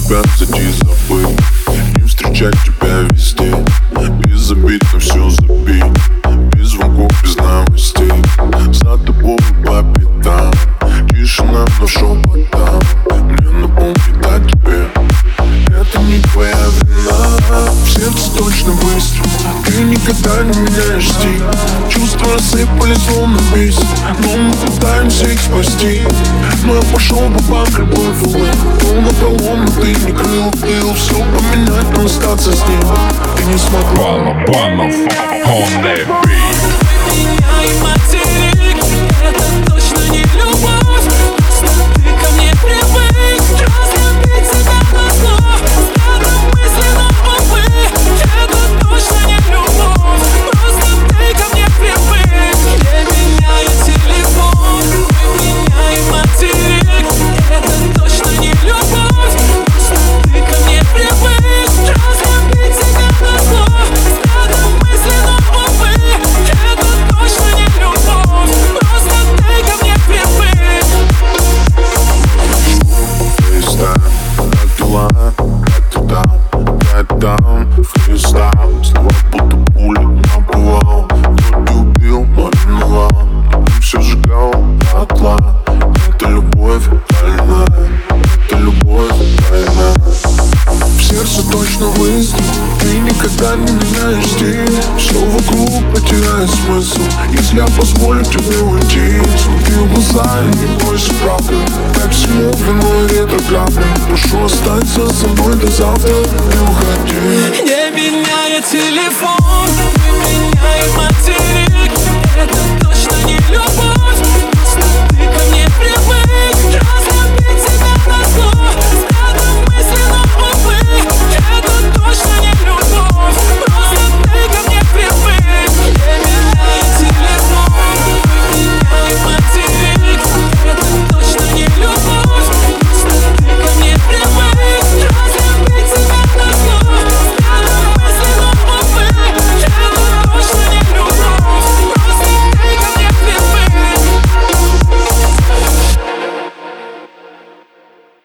тебя зайти забыл, не встречать тебя везде. Без забит на все забей, без звонков, без новостей. За тобой по пятам, тишина, но шепотом. Мне напомнит о тебе, это не твоя вина. В сердце точно быстро, ты никогда не меняешь стиль. Чувства рассыпались словно песни, но мы пытаемся их спасти. Но я пошел бы по любой флэм, но напролом, но ты не крыл тыл. Все поменять, но остаться с ним ты не смогла. Балабанов on the beat. Меня и материк, это точно не любовь. Просто ты ко мне привык, разлюбить тебя на зло. Старым мысленным, увы, это точно не любовь. Просто ты ко мне привык. Я меняю телефон, меня и материк, это точно не любовь. Просто ты ко мне привык, разлюбить тебя на зло. Старым мысленным, увы, это точно не любовь. Просто ты ко мне привык. Фристайл, как дела, как ты там, как там. Фристайл, слова будто пуля набывал. Кто не убил, но ревновал, ты все сжигал дотла. Это любовь больная, это любовь больная. В сердце точно выстрел, ты никогда не меняешь стиль. Все вокруг потеряет смысл, если я позволю тебе уйти. Смотри в глаза и не бойся правды, как всему виной ретроградный. Прошу остаться со мной до завтра, не уходи. Не меняй телефон, не меняй материк, это точно не любовь.